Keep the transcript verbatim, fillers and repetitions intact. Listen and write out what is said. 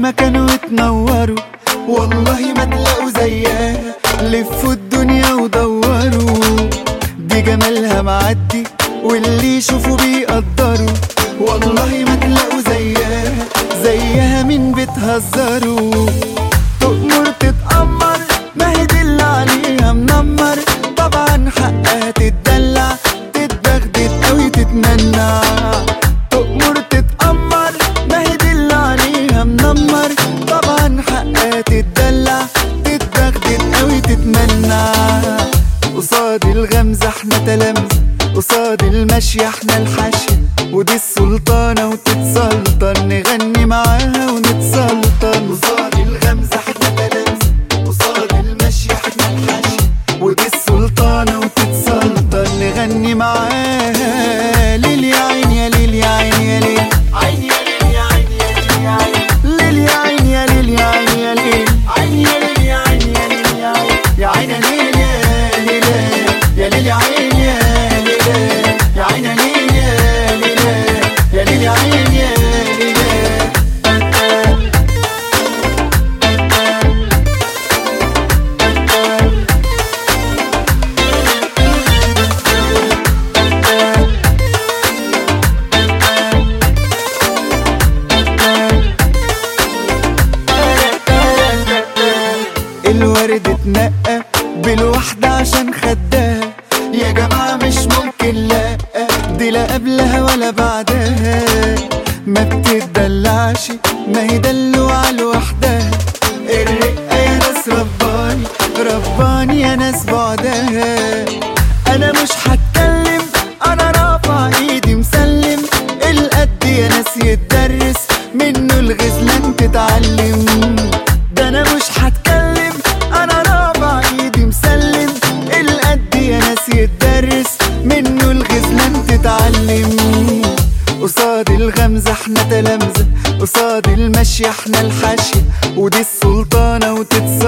المكان وتنوروا، والله ما تلاقوا زيها، لفوا الدنيا ودوروا، دي جمالها معدي واللي يشوفوا بيقدروا، والله ما تلاقوا زيها، زيها مين بتهزروا. تؤمر تتأمر ما هي دي اللي عليها منمر، طبعا حقها تتدلع تتبغدد اوي تتمنع. تؤمر تتأمر ما هي دي اللي عليها منمر، طبعا حقها تتدلع تتبغدد اوي تتمنع. قصاد الغمزة احنا تلامذة، قصاد المشي احنا الحاشية، ودي السلطانة وتتسلطن نغني معاها ونتسلطن. قصاد الغمزة احنا تلامذة، قصاد المشي احنا الحاشية، ودي السلطانة وتتسلطن نغني معاها. ليل يا عين يا ليل يا عين يا ليل، عين يا ليل يا عين يا ليل يا عين، ليل يا عين يا ليل يا عين يا ليل، عين يا ليل يا عين يا ليل يا عين، يا عين يا ليل يا ليل يا ليل يا عين يا ليل، يا عين يا ليل يا ليل يا ليل يا عين يا ليل. الورد اتنقى بالوحدة عشان خدها، يا جماعة مش ممكن لا، دي لا قبلها ولا بعدها، ما بتتدلعش ما هي دلوعة لوحدها. الرقة يا ناس رباني رباني يا ناس بعدها. انا مش هتكلم انا رافع ايدي مسلم، القد يا ناس يتدرس منه الغزلان تتعلم. ده انا مش هتكلم انا رافع ايدي مسلم، القد يا ناس يتدرس منه الغزلان تتعلم. قصاد الغمزة احنا تلامذة، قصاد المشي احنا الحاشية، ودي السلطانة وتتصرف